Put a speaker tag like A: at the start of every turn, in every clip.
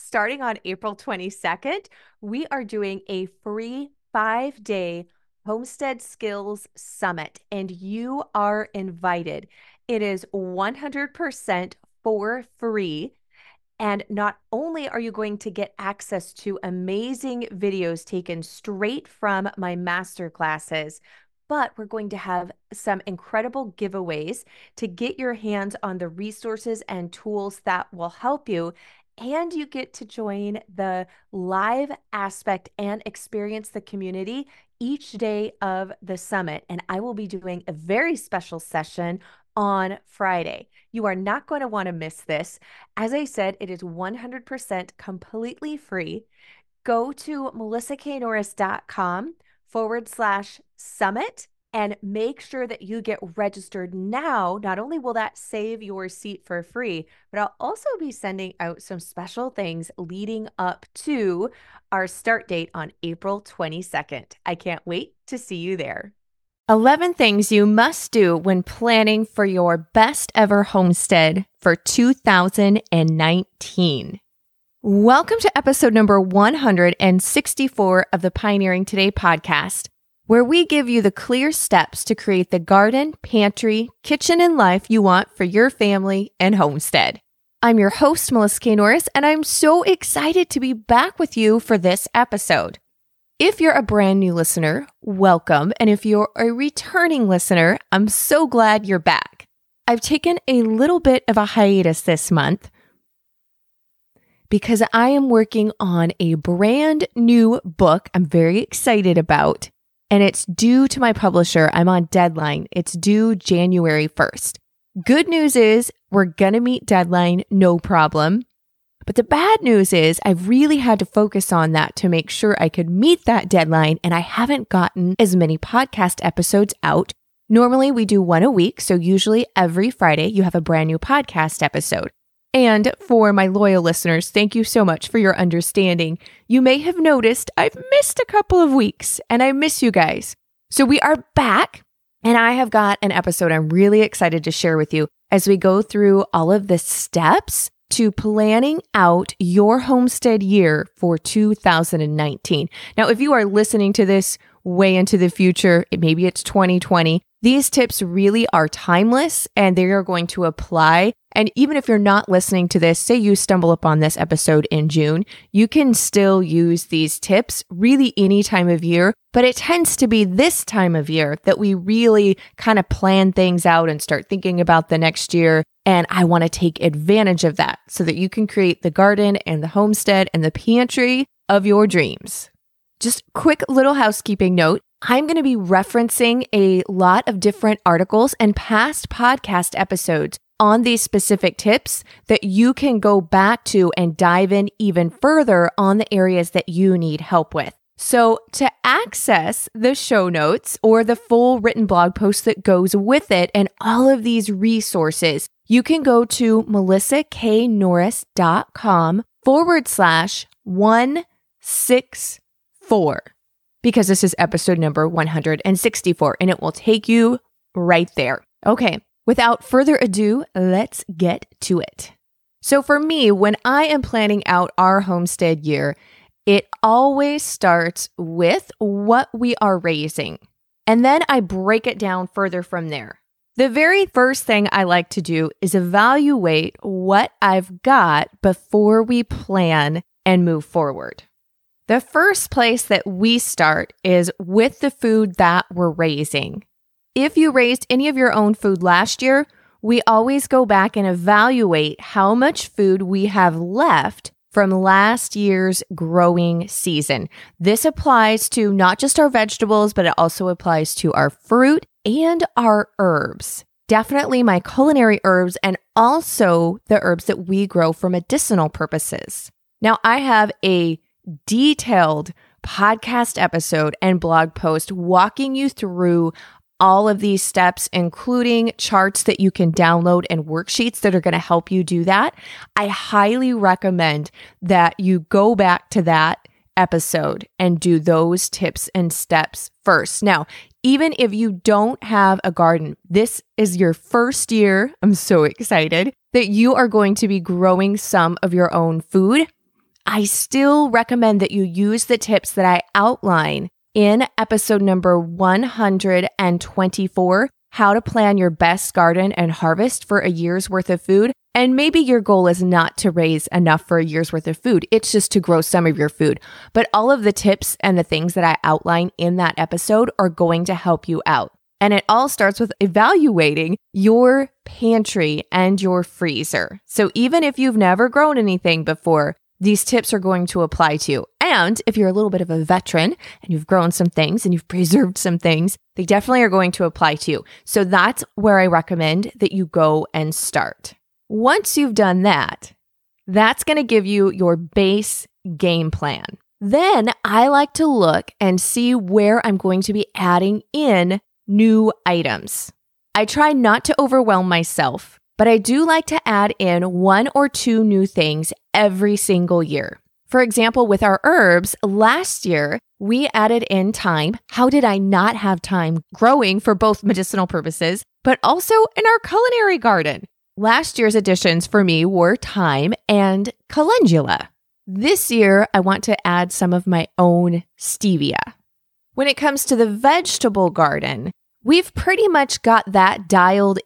A: starting on April 22nd, we are doing a free 5-day Homestead Skills Summit, and you are invited. It is 100% for free. And not only are you going to get access to amazing videos taken straight from my master classes, but we're going to have some incredible giveaways to get your hands on the resources and tools that will help you. And you get to join the live aspect and experience the community each day of the summit. And I will be doing a very special session on Friday. You are not going to want to miss this. As I said, it is 100% completely free. Go to melissaknorris.com/summit and make sure that you get registered now. Not only will that save your seat for free, but I'll also be sending out some special things leading up to our start date on April 22nd. I can't wait to see you there. 11 things you must do when planning for your best ever homestead for 2019. Welcome to episode number 164 of the Pioneering Today podcast, where we give you the clear steps to create the garden, pantry, kitchen, and life you want for your family and homestead. I'm your host, Melissa K. Norris, and I'm so excited to be back with you for this episode. If you're a brand new listener, welcome. And if you're a returning listener, I'm so glad you're back. I've taken a little bit of a hiatus this month because I am working on a brand new book I'm very excited about, and it's due to my publisher. I'm on deadline. It's due January 1st. Good news is we're going to meet deadline, no problem. But the bad news is I've really had to focus on that to make sure I could meet that deadline, and I haven't gotten as many podcast episodes out. Normally we do one a week, so usually every Friday you have a brand new podcast episode. And for my loyal listeners, thank you so much for your understanding. You may have noticed I've missed a couple of weeks, and I miss you guys. So we are back, and I have got an episode I'm really excited to share with you as we go through all of the steps to planning out your homestead year for 2019. Now, if you are listening to this way into the future, maybe it's 2020, these tips really are timeless and they are going to apply. And even if you're not listening to this, say you stumble upon this episode in June, you can still use these tips really any time of year. But it tends to be this time of year that we really kind of plan things out and start thinking about the next year. And I want to take advantage of that so that you can create the garden and the homestead and the pantry of your dreams. Just quick little housekeeping note. I'm going to be referencing a lot of different articles and past podcast episodes on these specific tips that you can go back to and dive in even further on the areas that you need help with. So to access the show notes or the full written blog post that goes with it and all of these resources, you can go to melissaknorris.com/164 because this is episode number 164 and it will take you right there. Okay, without further ado, let's get to it. So for me, when I am planning out our homestead year, it always starts with what we are raising. And then I break it down further from there. The very first thing I like to do is evaluate what I've got before we plan and move forward. The first place that we start is with the food that we're raising. If you raised any of your own food last year, we always go back and evaluate how much food we have left from last year's growing season. This applies to not just our vegetables, but it also applies to our fruit and our herbs. Definitely my culinary herbs and also the herbs that we grow for medicinal purposes. Now, I have a detailed podcast episode and blog post walking you through all of these steps, including charts that you can download and worksheets that are going to help you do that. I highly recommend that you go back to that episode and do those tips and steps first. Now, even if you don't have a garden, this is your first year. I'm so excited that you are going to be growing some of your own food. I still recommend that you use the tips that I outline in episode number 124, how to plan your best garden and harvest for a year's worth of food. And maybe your goal is not to raise enough for a year's worth of food. It's just to grow some of your food. But all of the tips and the things that I outline in that episode are going to help you out. And it all starts with evaluating your pantry and your freezer. So even if you've never grown anything before, these tips are going to apply to you. And if you're a little bit of a veteran and you've grown some things and you've preserved some things, they definitely are going to apply to you. So that's where I recommend that you go and start. Once you've done that, that's going to give you your base game plan. Then I like to look and see where I'm going to be adding in new items. I try not to overwhelm myself, but I do like to add in 1 or 2 new things every single year. For example, with our herbs, last year, we added in thyme. How did I not have thyme growing for both medicinal purposes, but also in our culinary garden? Last year's additions for me were thyme and calendula. This year, I want to add some of my own stevia. When it comes to the vegetable garden, we've pretty much got that dialed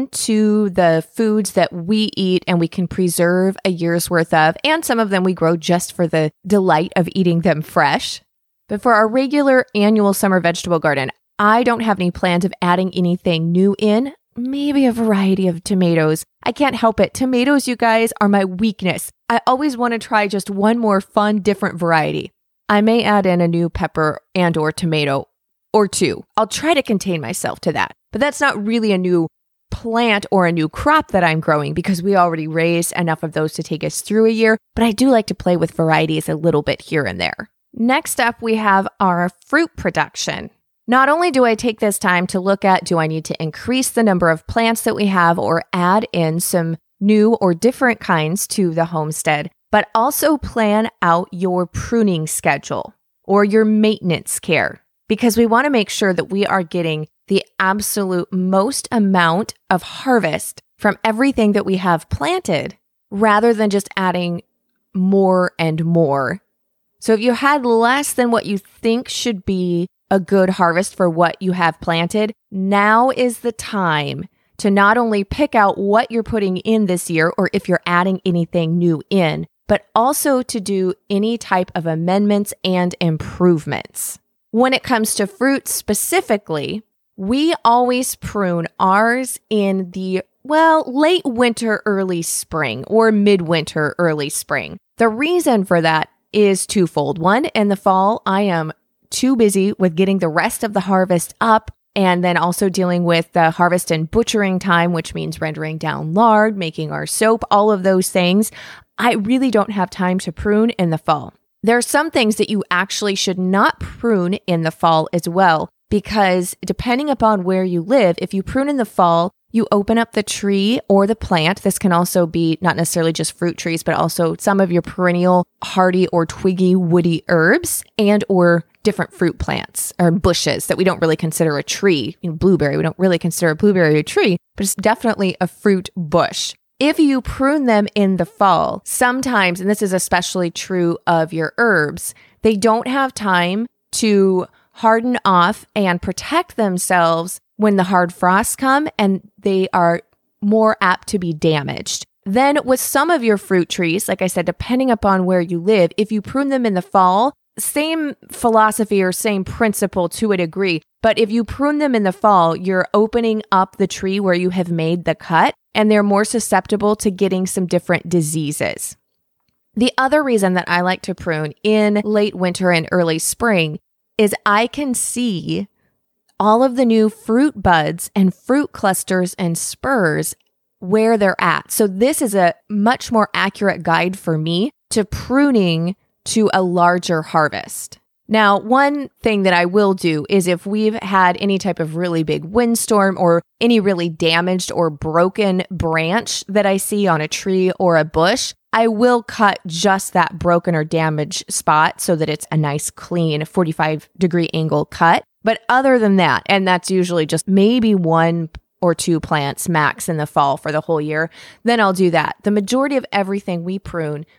A: into the foods that we eat and we can preserve a year's worth of, and some of them we grow just for the delight of eating them fresh. But for our regular annual summer vegetable garden, I don't have any plans of adding anything new in. Maybe a variety of tomatoes. I can't help it. Tomatoes, you guys, are my weakness. I always want to try just one more fun, different variety. I may add in a new pepper and or tomato or 2. I'll try to contain myself to that. But that's not really a new plant or a new crop that I'm growing because we already raised enough of those to take us through a year. But I do like to play with varieties a little bit here and there. Next up, we have our fruit production. Not only do I take this time to look at, do I need to increase the number of plants that we have or add in some new or different kinds to the homestead, but also plan out your pruning schedule or your maintenance care, because we want to make sure that we are getting the absolute most amount of harvest from everything that we have planted rather than just adding more and more. So if you had less than what you think should be a good harvest for what you have planted, now is the time to not only pick out what you're putting in this year or if you're adding anything new in, but also to do any type of amendments and improvements. When it comes to fruit specifically, we always prune ours in the, late winter, early spring, or midwinter, early spring. The reason for that is twofold. One, in the fall, I am too busy with getting the rest of the harvest up and then also dealing with the harvest and butchering time, which means rendering down lard, making our soap, all of those things. I really don't have time to prune in the fall. There are some things that you actually should not prune in the fall as well, because depending upon where you live, if you prune in the fall, you open up the tree or the plant. This can also be not necessarily just fruit trees, but also some of your perennial hardy or twiggy woody herbs and or different fruit plants or bushes that we don't really consider a tree. Blueberry, we don't really consider a blueberry a tree, but it's definitely a fruit bush. If you prune them in the fall, sometimes, and this is especially true of your herbs, they don't have time to harden off and protect themselves when the hard frosts come, and they are more apt to be damaged. Then with some of your fruit trees, like I said, depending upon where you live, if you prune them in the fall, same philosophy or same principle to a degree, but if you prune them in the fall, you're opening up the tree where you have made the cut, and they're more susceptible to getting some different diseases. The other reason that I like to prune in late winter and early spring is I can see all of the new fruit buds and fruit clusters and spurs where they're at. So this is a much more accurate guide for me to pruning to a larger harvest. Now, one thing that I will do is if we've had any type of really big windstorm or any really damaged or broken branch that I see on a tree or a bush, I will cut just that broken or damaged spot so that it's a nice, clean 45-degree angle cut. But other than that, and that's usually just maybe 1 or 2 plants max in the fall for the whole year, then I'll do that. The majority of everything we prune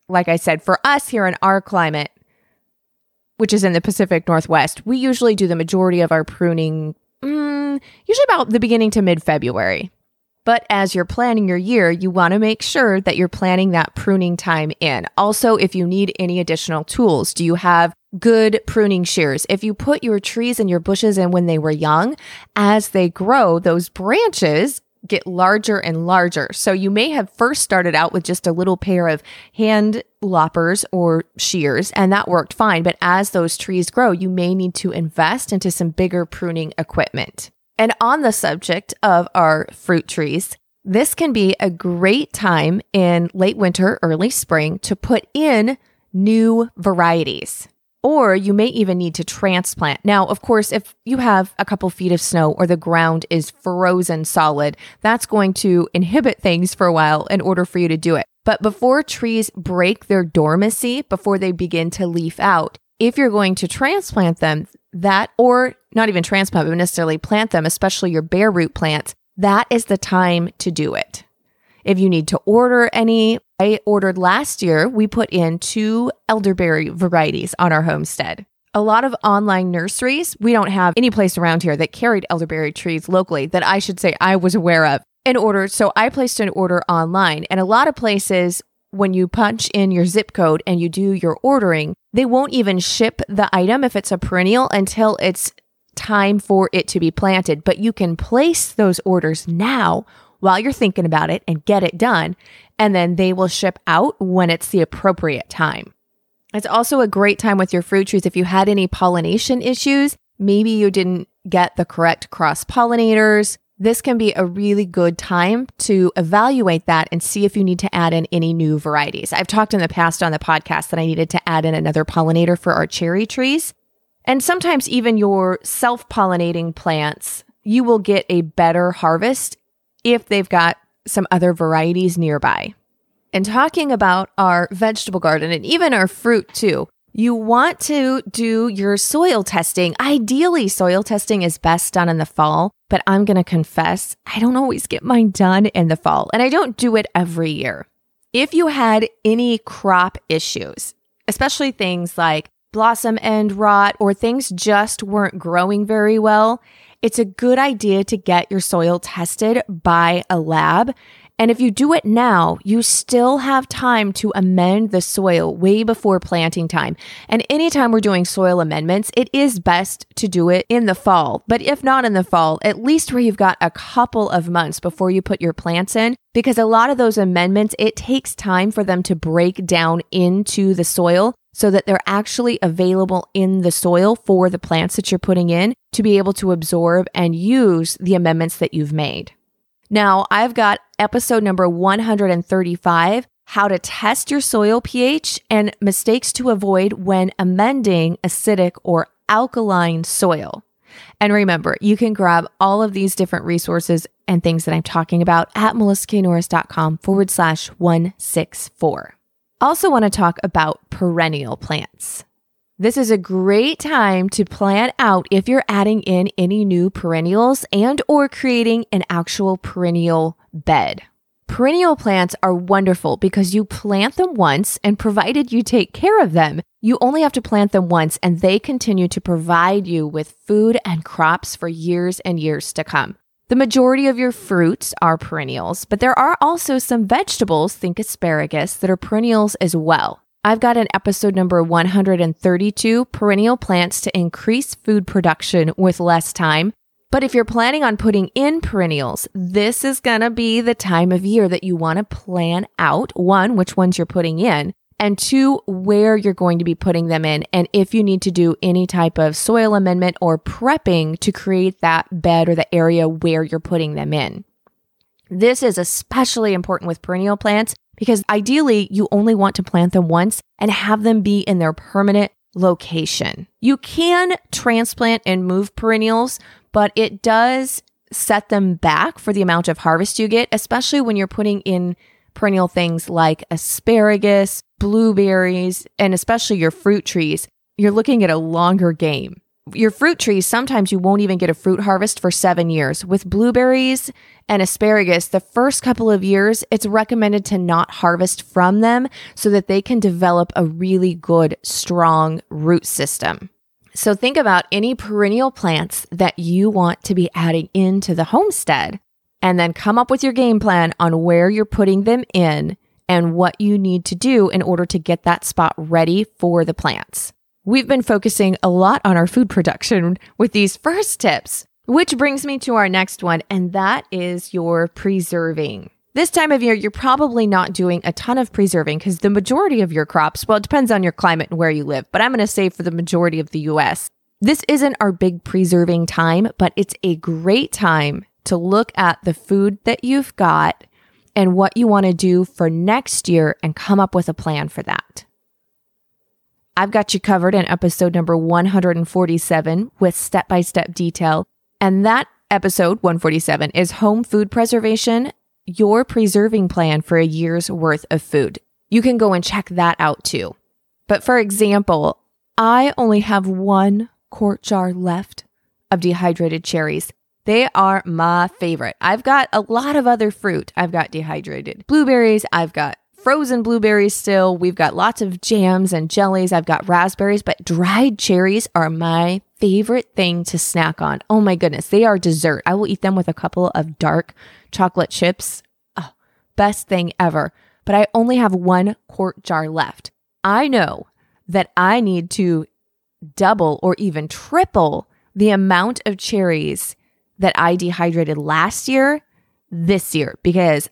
A: like I said, for us here in our climate, which is in the Pacific Northwest, we usually do the majority of our pruning usually about the beginning to mid-February. But as you're planning your year, you want to make sure that you're planning that pruning time in. Also, if you need any additional tools, do you have good pruning shears? If you put your trees and your bushes in when they were young, as they grow, those branches get larger and larger. So you may have first started out with just a little pair of hand loppers or shears, and that worked fine. But as those trees grow, you may need to invest into some bigger pruning equipment. And on the subject of our fruit trees, this can be a great time in late winter, early spring to put in new varieties. Or you may even need to transplant. Now, of course, if you have a couple feet of snow or the ground is frozen solid, that's going to inhibit things for a while in order for you to do it. But before trees break their dormancy, before they begin to leaf out, if you're going to transplant them, or not even transplant, but necessarily plant them, especially your bare root plants, that is the time to do it. If you need to order any, I ordered last year, we put in 2 elderberry varieties on our homestead. A lot of online nurseries, we don't have any place around here that carried elderberry trees locally that I should say I was aware of. So I placed an order online, and a lot of places, when you punch in your zip code and you do your ordering, they won't even ship the item if it's a perennial until it's time for it to be planted. But you can place those orders now while you're thinking about it and get it done, and then they will ship out when it's the appropriate time. It's also a great time with your fruit trees if you had any pollination issues. Maybe you didn't get the correct cross-pollinators. This can be a really good time to evaluate that and see if you need to add in any new varieties. I've talked in the past on the podcast that I needed to add in another pollinator for our cherry trees. And sometimes even your self-pollinating plants, you will get a better harvest if they've got some other varieties nearby. And talking about our vegetable garden and even our fruit too, you want to do your soil testing. Ideally, soil testing is best done in the fall, but I'm going to confess, I don't always get mine done in the fall, and I don't do it every year. If you had any crop issues, especially things like blossom end rot or things just weren't growing very well, it's a good idea to get your soil tested by a lab. And if you do it now, you still have time to amend the soil way before planting time. And anytime we're doing soil amendments, it is best to do it in the fall. But if not in the fall, at least where you've got a couple of months before you put your plants in, because a lot of those amendments, it takes time for them to break down into the soil so that they're actually available in the soil for the plants that you're putting in to be able to absorb and use the amendments that you've made. Now, I've got episode number 135, how to test your soil pH and mistakes to avoid when amending acidic or alkaline soil. And remember, you can grab all of these different resources and things that I'm talking about at melissaknorris.com/164. Also want to talk about perennial plants. This is a great time to plan out if you're adding in any new perennials and or creating an actual perennial bed. Perennial plants are wonderful because you plant them once, and provided you take care of them, you only have to plant them once and they continue to provide you with food and crops for years and years to come. The majority of your fruits are perennials, but there are also some vegetables, think asparagus, that are perennials as well. I've got an episode number 132, perennial plants to increase food production with less time. But if you're planning on putting in perennials, this is going to be the time of year that you want to plan out, 1, which ones you're putting in, and 2, where you're going to be putting them in, and if you need to do any type of soil amendment or prepping to create that bed or the area where you're putting them in. This is especially important with perennial plants because ideally you only want to plant them once and have them be in their permanent location. You can transplant and move perennials, but it does set them back for the amount of harvest you get, especially when you're putting in perennial things like asparagus, blueberries, and especially your fruit trees. You're looking at a longer game. Your fruit trees, sometimes you won't even get a fruit harvest for 7 years. With blueberries and asparagus, the first couple of years, it's recommended to not harvest from them so that they can develop a really good, strong root system. So think about any perennial plants that you want to be adding into the homestead, and then come up with your game plan on where you're putting them in and what you need to do in order to get that spot ready for the plants. We've been focusing a lot on our food production with these first tips, which brings me to our next one, and that is your preserving. This time of year, you're probably not doing a ton of preserving because the majority of your crops, well, it depends on your climate and where you live, but I'm going to say for the majority of the US, this isn't our big preserving time, but it's a great time to look at the food that you've got and what you want to do for next year and come up with a plan for that. I've got you covered in episode number 147 with step-by-step detail. And that episode, 147, is Home Food Preservation, your preserving plan for a year's worth of food. You can go and check that out too. But for example, I only have 1 quart jar left of dehydrated cherries. They are my favorite. I've got a lot of other fruit. I've got dehydrated blueberries. I've got frozen blueberries still. We've got lots of jams and jellies. I've got raspberries, but dried cherries are my favorite thing to snack on. Oh my goodness, they are dessert. I will eat them with a couple of dark chocolate chips. Oh, best thing ever. But I only have 1 quart jar left. I know that I need to double or even triple the amount of cherries that I dehydrated last year this year, because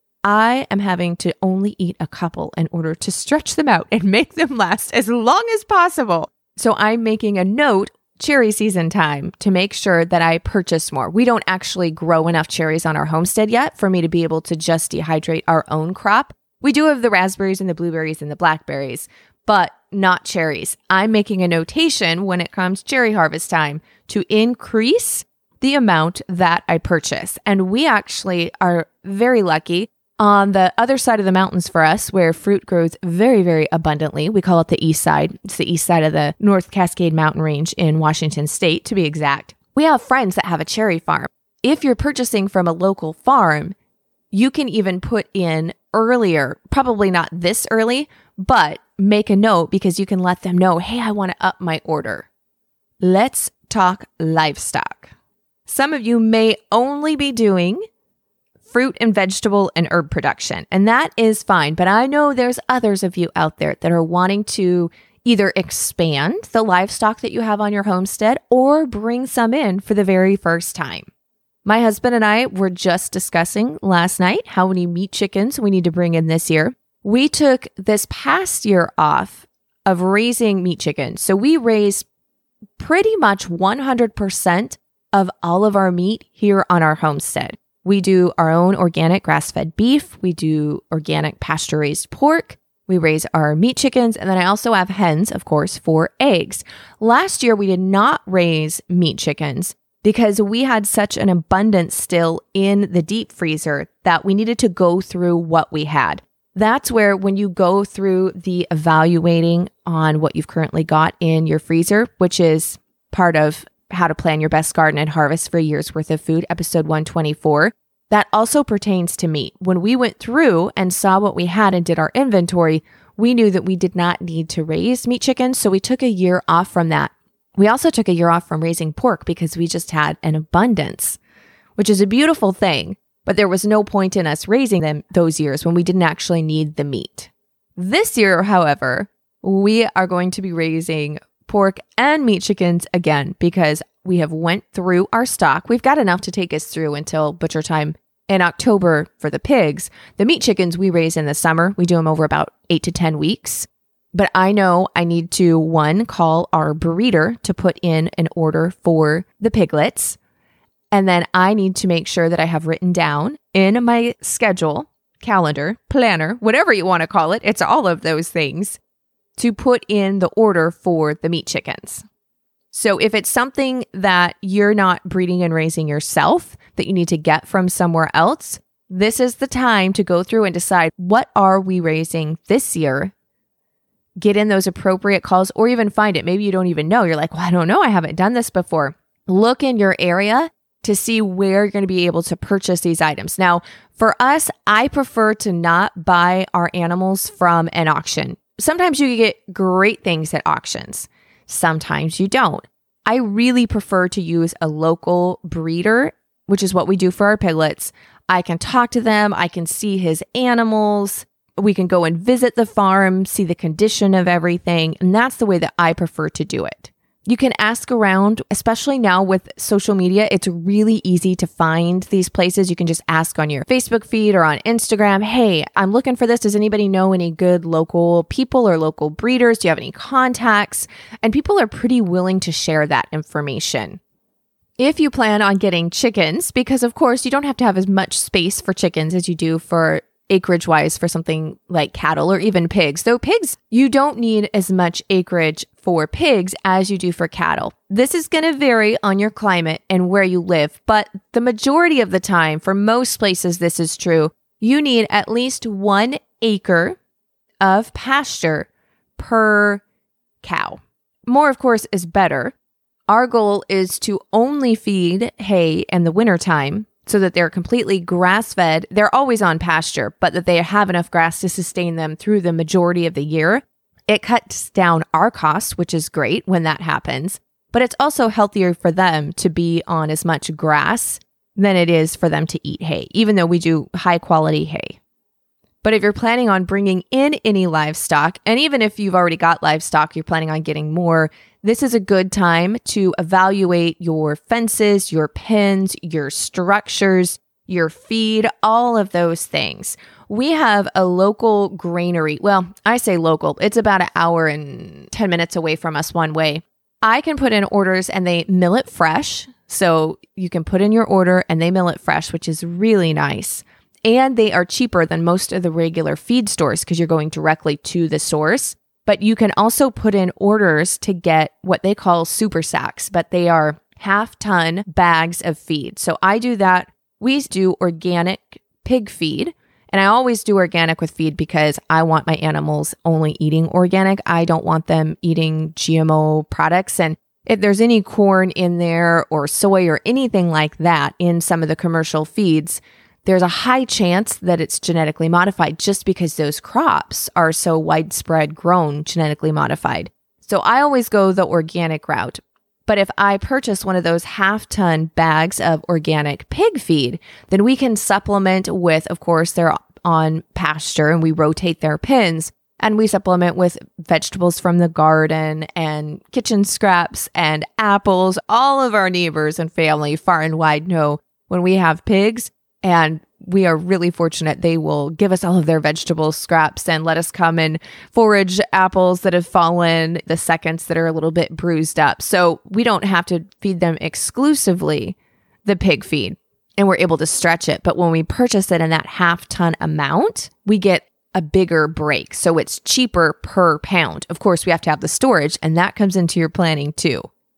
A: I am having to only eat a couple in order to stretch them out and make them last as long as possible. So I'm making a note, cherry season time, to make sure that I purchase more. We don't actually grow enough cherries on our homestead yet for me to be able to just dehydrate our own crop. We do have the raspberries and the blueberries and the blackberries, but not cherries. I'm making a notation when it comes cherry harvest time to increase the amount that I purchase. And we actually are very lucky. On the other side of the mountains for us, where fruit grows very, very abundantly, we call it the east side. It's the east side of the North Cascade Mountain Range in Washington State, to be exact. We have friends that have a cherry farm. If you're purchasing from a local farm, you can even put in earlier, probably not this early, but make a note because you can let them know, hey, I want to up my order. Let's talk livestock. Some of you may only be doing fruit and vegetable and herb production, and that is fine. But I know there's others of you out there that are wanting to either expand the livestock that you have on your homestead or bring some in for the very first time. My husband and I were just discussing last night how many meat chickens we need to bring in this year. We took this past year off of raising meat chickens. So we raise pretty much 100% of all of our meat here on our homestead. We do our own organic grass-fed beef. We do organic pasture-raised pork. We raise our meat chickens. And then I also have hens, of course, for eggs. Last year, we did not raise meat chickens because we had such an abundance still in the deep freezer that we needed to go through what we had. That's where when you go through the evaluating on what you've currently got in your freezer, which is part of How to Plan Your Best Garden and Harvest for a Year's Worth of Food, episode 124. That also pertains to meat. When we went through and saw what we had and did our inventory, we knew that we did not need to raise meat chickens, so we took a year off from that. We also took a year off from raising pork because we just had an abundance, which is a beautiful thing, but there was no point in us raising them those years when we didn't actually need the meat. This year, however, we are going to be raising pork and meat chickens again because we have went through our stock. We've got enough to take us through until butcher time in October for the pigs. The meat chickens we raise in the summer. We do them over about 8 to 10 weeks. But I know I need to, 1, call our breeder to put in an order for the piglets. And then I need to make sure that I have written down in my schedule, calendar, planner, whatever you want to call it. It's all of those things to put in the order for the meat chickens. So if it's something that you're not breeding and raising yourself that you need to get from somewhere else, this is the time to go through and decide what are we raising this year get in those appropriate calls or even find it. Maybe you don't even know. You're like, well, I don't know. I haven't done this before. Look in your area to see where you're going to be able to purchase these items. Now, for us, I prefer to not buy our animals from an auction. Sometimes you get great things at auctions. Sometimes you don't. I really prefer to use a local breeder, which is what we do for our piglets. I can talk to them. I can see his animals. We can go and visit the farm, see the condition of everything. And that's the way that I prefer to do it. You can ask around, especially now with social media. It's really easy to find these places. You can just ask on your Facebook feed or on Instagram, hey, I'm looking for this. Does anybody know any good local people or local breeders? Do you have any contacts? And people are pretty willing to share that information. If you plan on getting chickens, because of course you don't have to have as much space for chickens as you do for acreage-wise for something like cattle or even pigs. Though pigs, you don't need as much acreage for pigs as you do for cattle. This is going to vary on your climate and where you live, but the majority of the time, for most places this is true, you need at least 1 acre of pasture per cow. More, of course, is better. Our goal is to only feed hay in the wintertime so that they're completely grass-fed. They're always on pasture, but that they have enough grass to sustain them through the majority of the year. It cuts down our costs, which is great when that happens, but it's also healthier for them to be on as much grass than it is for them to eat hay, even though we do high-quality hay. But if you're planning on bringing in any livestock, and even if you've already got livestock, you're planning on getting more, this is a good time to evaluate your fences, your pens, your structures, your feed, all of those things. We have a local granary. Well, I say local. It's about an hour and 10 minutes away from us one way. I can put in orders and they mill it fresh. So you can put in your order and they mill it fresh, which is really nice. And they are cheaper than most of the regular feed stores because you're going directly to the source. But you can also put in orders to get what they call super sacks, but they are half-ton bags of feed. So I do that. We do organic pig feed. And I always do organic with feed because I want my animals only eating organic. I don't want them eating GMO products. And if there's any corn in there or soy or anything like that in some of the commercial feeds, there's a high chance that it's genetically modified just because those crops are so widespread grown genetically modified. So I always go the organic route. But if I purchase one of those half-ton bags of organic pig feed, then we can supplement with, of course, they're on pasture and we rotate their pens, and we supplement with vegetables from the garden and kitchen scraps and apples. All of our neighbors and family far and wide know when we have pigs, and we are really fortunate. They will give us all of their vegetable scraps and let us come and forage apples that have fallen, the seconds that are a little bit bruised up. So we don't have to feed them exclusively the pig feed, and we're able to stretch it. But when we purchase it in that half-ton amount, we get a bigger break. So it's cheaper per pound. Of course, we have to have the storage, and that comes into your planning too.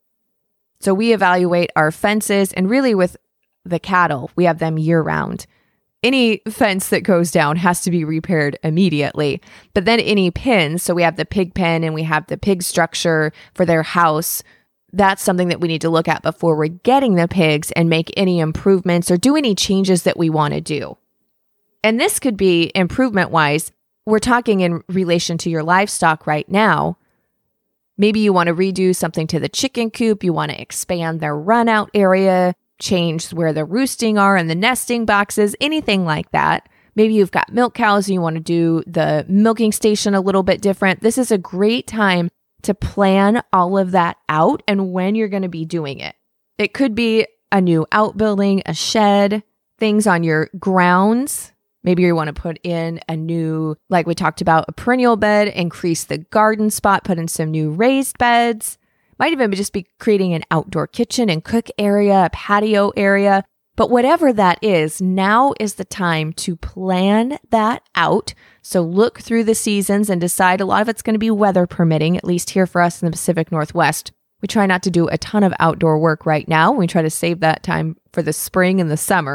A: So we evaluate our fences, and really with the cattle, we have them year-round. Any fence that goes down has to be repaired immediately. But then any pens, so we have the pig pen and we have the pig structure for their house, that's something that we need to look at before we're getting the pigs and make any improvements or do any changes that we want to do. And this could be improvement-wise. We're talking in relation to your livestock right now. Maybe you want to redo something to the chicken coop. You want to expand their run-out area, change where the roosting are and the nesting boxes, anything like that. Maybe you've got milk cows and you want to do the milking station a little bit different. This is a great time to plan all of that out and when you're going to be doing it. It could be a new outbuilding, a shed, things on your grounds. Maybe you want to put in a new, like we talked about, a perennial bed, increase the garden spot, put in some new raised beds. Might even just be creating an outdoor kitchen and cook area, a patio area. But whatever that is, now is the time to plan that out. So look through the seasons and decide. A lot of it's going to be weather permitting, at least here for us in the Pacific Northwest. We try not to do a ton of outdoor work right now. We try to save that time for the spring and the summer.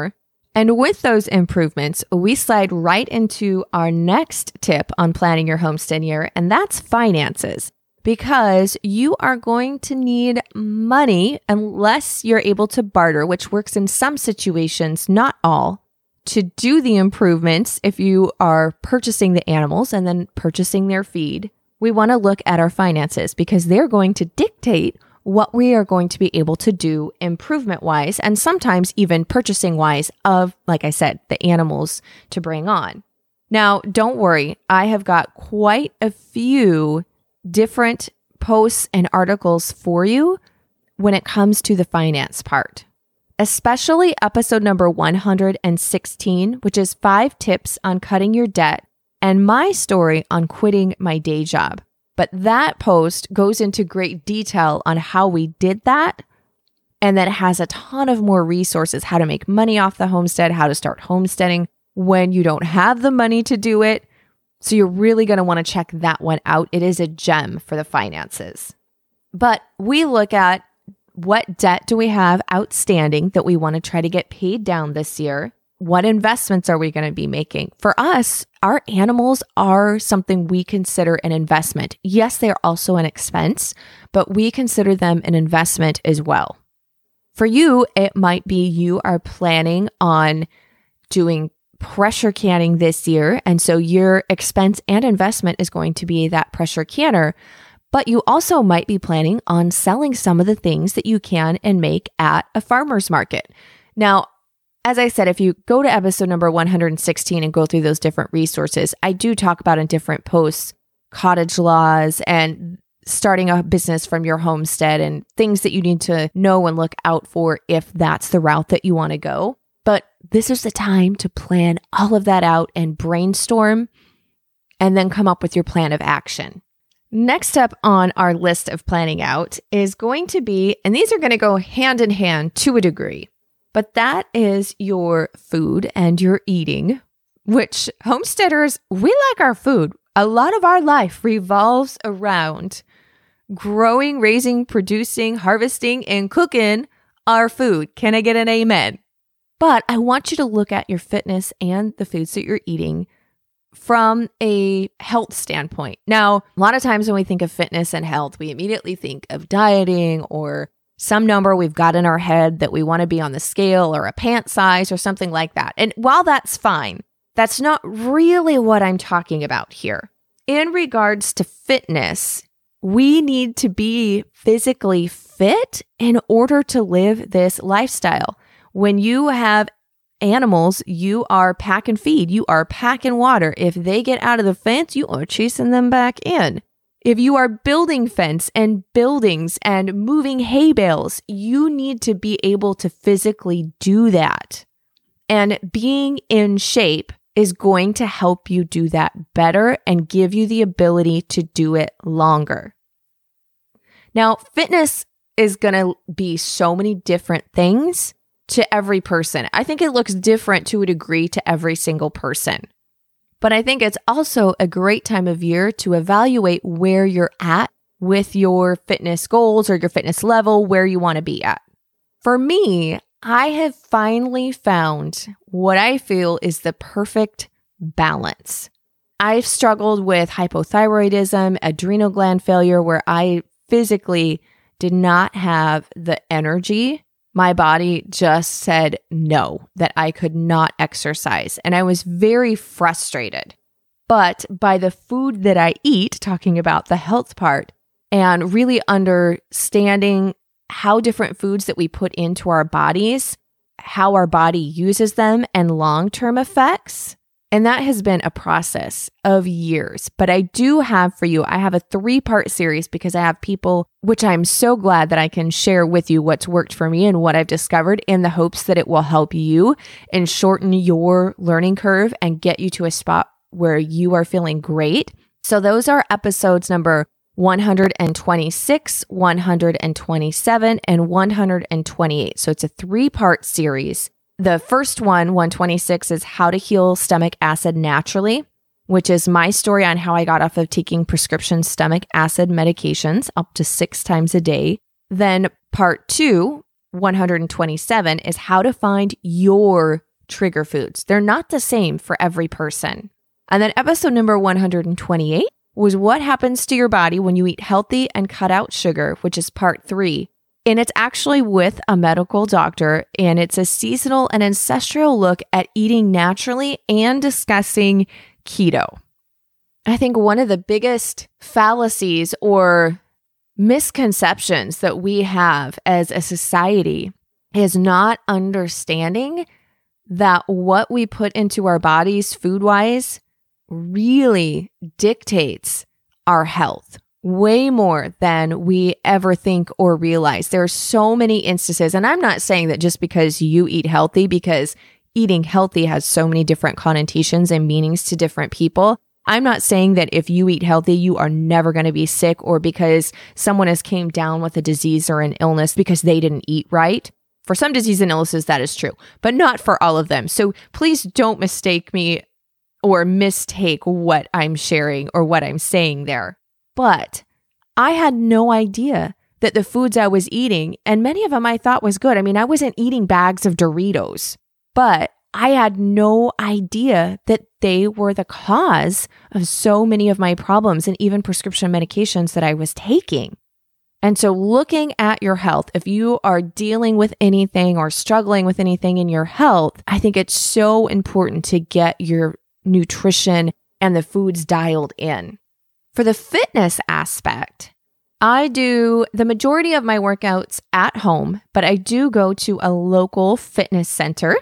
A: And with those improvements, we slide right into our next tip on planning your homestead year, and that's finances. Because you are going to need money unless you're able to barter, which works in some situations, not all, to do the improvements. If you are purchasing the animals and then purchasing their feed, we want to look at our finances because they're going to dictate what we are going to be able to do improvement-wise and sometimes even purchasing-wise of, like I said, the animals to bring on. Now, don't worry, I have got quite a few different posts and articles for you when it comes to the finance part, especially episode number 116, which is 5 tips on cutting your debt, and my story on quitting my day job. But that post goes into great detail on how we did that, and then it has a ton of more resources, how to make money off the homestead, how to start homesteading when you don't have the money to do it. So you're really going to want to check that one out. It is a gem for the finances. But we look at what debt do we have outstanding that we want to try to get paid down this year? What investments are we going to be making? For us, our animals are something we consider an investment. Yes, they are also an expense, but we consider them an investment as well. For you, it might be you are planning on doing pressure canning this year, and so your expense and investment is going to be that pressure canner, but you also might be planning on selling some of the things that you can and make at a farmer's market. Now, as I said, if you go to episode number 116 and go through those different resources, I do talk about in different posts, cottage laws and starting a business from your homestead and things that you need to know and look out for if that's the route that you want to go. But this is the time to plan all of that out and brainstorm and then come up with your plan of action. Next up on our list of planning out is going to be, and these are going to go hand in hand to a degree, but that is your food and your eating, which homesteaders, we like our food. A lot of our life revolves around growing, raising, producing, harvesting, and cooking our food. Can I get an amen? But I want you to look at your fitness and the foods that you're eating from a health standpoint. Now, a lot of times when we think of fitness and health, we immediately think of dieting or some number we've got in our head that we want to be on the scale or a pant size or something like that. And while that's fine, that's not really what I'm talking about here. In regards to fitness, we need to be physically fit in order to live this lifestyle. When you have animals, you are pack and feed, you are pack and water. If they get out of the fence, you are chasing them back in. If you are building fence and buildings and moving hay bales, you need to be able to physically do that. And being in shape is going to help you do that better and give you the ability to do it longer. Now, fitness is going to be so many different things to every person. I think it looks different to a degree to every single person. But I think it's also a great time of year to evaluate where you're at with your fitness goals or your fitness level, where you want to be at. For me, I have finally found what I feel is the perfect balance. I've struggled with hypothyroidism, adrenal gland failure, where I physically did not have the energy. My body just said no, that I could not exercise. And I was very frustrated. But by the food that I eat, talking about the health part, and really understanding how different foods that we put into our bodies, how our body uses them, and long-term effects. And that has been a process of years. But I do have for you, I have a 3-part series because I have people, which I'm so glad that I can share with you what's worked for me and what I've discovered in the hopes that it will help you and shorten your learning curve and get you to a spot where you are feeling great. So those are episodes number 126, 127, and 128. So it's a 3-part series. The first one, 126, is how to heal stomach acid naturally, which is my story on how I got off of taking prescription stomach acid medications up to 6 times a day. Then part 2, 127, is how to find your trigger foods. They're not the same for every person. And then episode number 128 was what happens to your body when you eat healthy and cut out sugar, which is part 3. And it's actually with a medical doctor, and it's a seasonal and ancestral look at eating naturally and discussing keto. I think one of the biggest fallacies or misconceptions that we have as a society is not understanding that what we put into our bodies food-wise really dictates our health way more than we ever think or realize. There are so many instances, and I'm not saying that just because you eat healthy, because eating healthy has so many different connotations and meanings to different people. I'm not saying that if you eat healthy, you are never going to be sick, or because someone has came down with a disease or an illness because they didn't eat right. For some diseases and illnesses, that is true, but not for all of them. So please don't mistake me or mistake what I'm sharing or what I'm saying there. But I had no idea that the foods I was eating, and many of them I thought was good. I mean, I wasn't eating bags of Doritos, but I had no idea that they were the cause of so many of my problems and even prescription medications that I was taking. And so looking at your health, if you are dealing with anything or struggling with anything in your health, I think it's so important to get your nutrition and the foods dialed in. For the fitness aspect, I do the majority of my workouts at home, but I do go to a local fitness center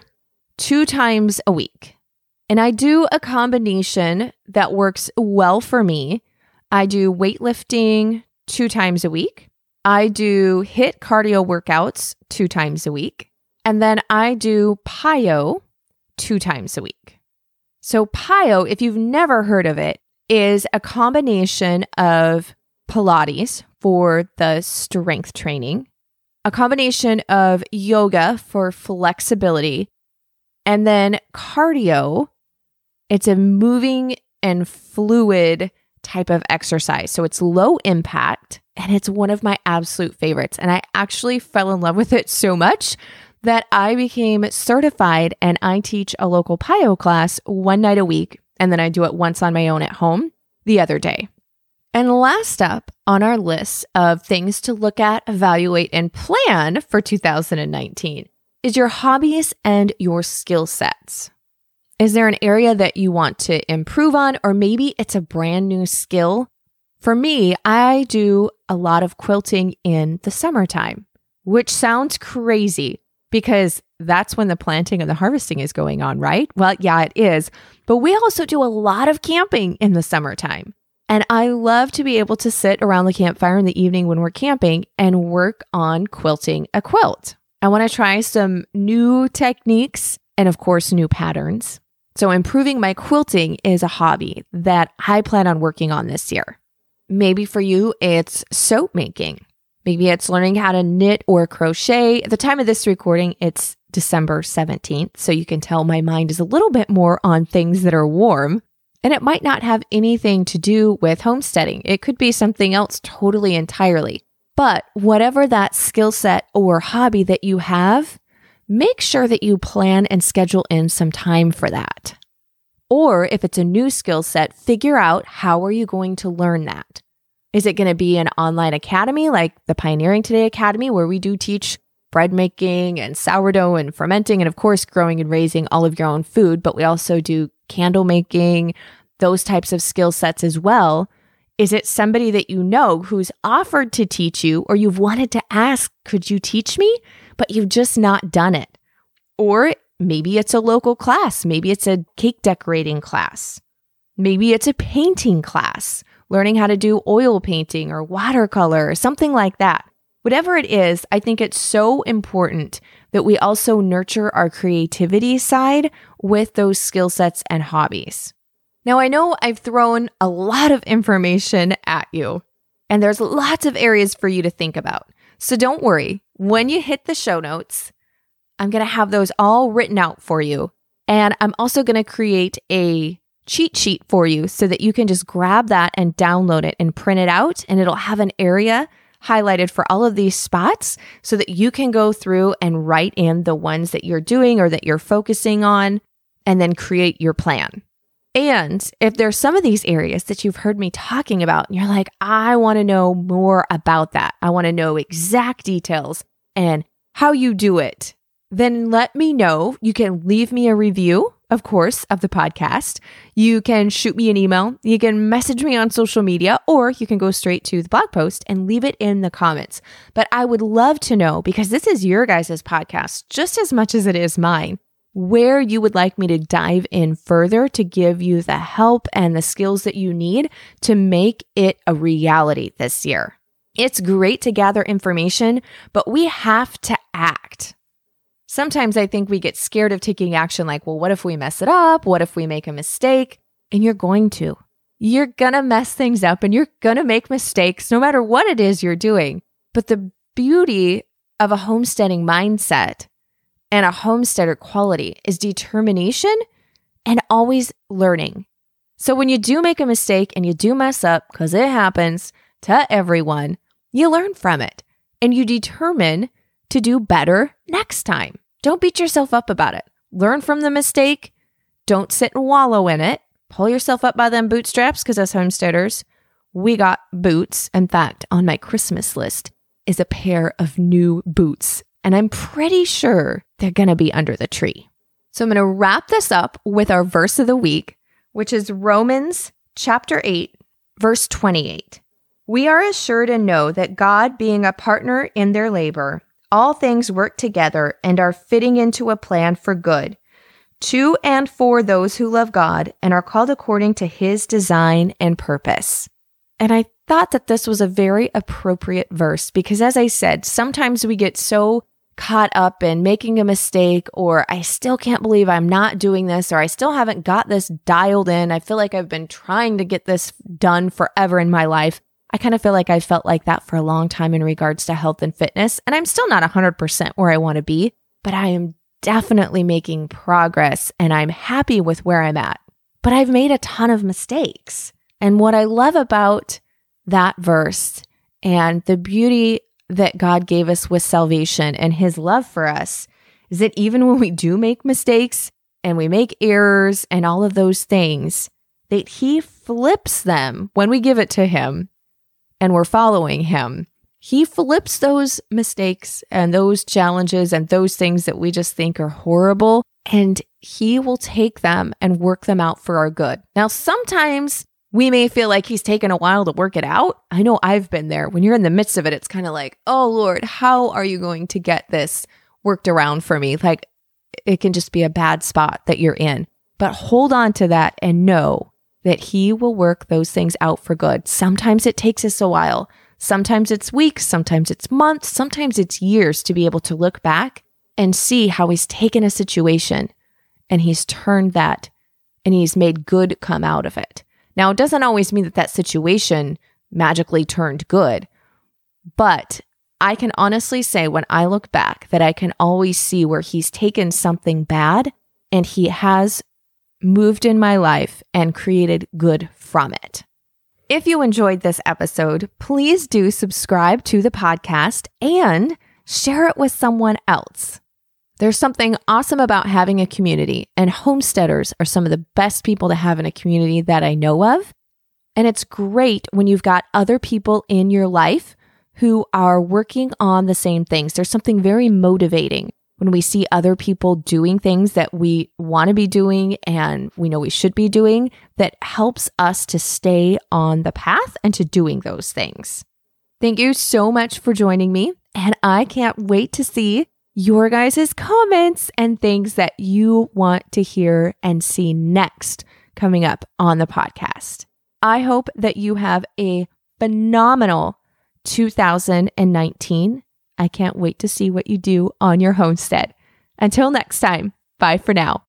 A: 2 times a week. And I do a combination that works well for me. I do weightlifting 2 times a week. I do HIIT cardio workouts 2 times a week. And then I do PiYo 2 times a week. So PiYo, if you've never heard of it, is a combination of Pilates for the strength training, a combination of yoga for flexibility, and then cardio. It's a moving and fluid type of exercise. So it's low impact, and it's one of my absolute favorites. And I actually fell in love with it so much that I became certified, and I teach a local PiYo class 1 night a week. And then I do it once on my own at home the other day. And last up on our list of things to look at, evaluate, and plan for 2019 is your hobbies and your skill sets. Is there an area that you want to improve on, or maybe it's a brand new skill? For me, I do a lot of quilting in the summertime, which sounds crazy because that's when the planting and the harvesting is going on, right? Well, yeah, it is. But we also do a lot of camping in the summertime. And I love to be able to sit around the campfire in the evening when we're camping and work on quilting a quilt. I want to try some new techniques and, of course, new patterns. So improving my quilting is a hobby that I plan on working on this year. Maybe for you, it's soap making. Maybe it's learning how to knit or crochet. At the time of this recording, it's December 17th, so you can tell my mind is a little bit more on things that are warm. And it might not have anything to do with homesteading. It could be something else totally entirely. But whatever that skill set or hobby that you have, make sure that you plan and schedule in some time for that. Or if it's a new skill set, figure out how are you going to learn that. Is it going to be an online academy like the Pioneering Today Academy, where we do teach bread making and sourdough and fermenting and, of course, growing and raising all of your own food, but we also do candle making, those types of skill sets as well? Is it somebody that you know who's offered to teach you, or you've wanted to ask, could you teach me? But you've just not done it. Or maybe it's a local class. Maybe it's a cake decorating class. Maybe it's a painting class, learning how to do oil painting or watercolor or something like that. Whatever it is, I think it's so important that we also nurture our creativity side with those skill sets and hobbies. Now, I know I've thrown a lot of information at you, and there's lots of areas for you to think about. So don't worry. When you hit the show notes, I'm going to have those all written out for you. And I'm also going to create a cheat sheet for you so that you can just grab that and download it and print it out, and it'll have an area highlighted for all of these spots so that you can go through and write in the ones that you're doing or that you're focusing on and then create your plan. And if there's some of these areas that you've heard me talking about and you're like, I want to know more about that, I want to know exact details and how you do it, then let me know. You can leave me a review, of course, of the podcast. You can shoot me an email. You can message me on social media, or you can go straight to the blog post and leave it in the comments. But I would love to know, because this is your guys' podcast just as much as it is mine, where you would like me to dive in further to give you the help and the skills that you need to make it a reality this year. It's great to gather information, but we have to act. Sometimes I think we get scared of taking action, like, well, what if we mess it up? What if we make a mistake? And you're going to. You're going to mess things up and you're going to make mistakes no matter what it is you're doing. But the beauty of a homesteading mindset and a homesteader quality is determination and always learning. So when you do make a mistake and you do mess up, because it happens to everyone, you learn from it and you determine to do better next time. Don't beat yourself up about it. Learn from the mistake. Don't sit and wallow in it. Pull yourself up by them bootstraps, because as homesteaders, we got boots. In fact, on my Christmas list is a pair of new boots, and I'm pretty sure they're going to be under the tree. So I'm going to wrap this up with our verse of the week, which is Romans chapter 8, verse 28. We are assured and know that God, being a partner in their labor, all things work together and are fitting into a plan for good, to and for those who love God and are called according to his design and purpose. And I thought that this was a very appropriate verse because, as I said, sometimes we get so caught up in making a mistake, or I still can't believe I'm not doing this, or I still haven't got this dialed in. I feel like I've been trying to get this done forever in my life. I kind of feel like I felt like that for a long time in regards to health and fitness, and I'm still not 100% where I want to be, but I am definitely making progress and I'm happy with where I'm at. But I've made a ton of mistakes. And what I love about that verse and the beauty that God gave us with salvation and his love for us is that even when we do make mistakes and we make errors and all of those things, that he flips them when we give it to him. And we're following him, he flips those mistakes and those challenges and those things that we just think are horrible, and he will take them and work them out for our good. Now, sometimes we may feel like he's taken a while to work it out. I know I've been there. When you're in the midst of it, it's kind of like, oh, Lord, how are you going to get this worked around for me? Like, it can just be a bad spot that you're in. But hold on to that and know that he will work those things out for good. Sometimes it takes us a while. Sometimes it's weeks, sometimes it's months, sometimes it's years to be able to look back and see how he's taken a situation and he's turned that and he's made good come out of it. Now, it doesn't always mean that that situation magically turned good, but I can honestly say when I look back that I can always see where he's taken something bad and he has moved in my life and created good from it. If you enjoyed this episode, please do subscribe to the podcast and share it with someone else. There's something awesome about having a community, and homesteaders are some of the best people to have in a community that I know of. And it's great when you've got other people in your life who are working on the same things. There's something very motivating when we see other people doing things that we want to be doing and we know we should be doing, that helps us to stay on the path and to doing those things. Thank you so much for joining me, and I can't wait to see your guys' comments and things that you want to hear and see next coming up on the podcast. I hope that you have a phenomenal 2019. I can't wait to see what you do on your homestead. Until next time, bye for now.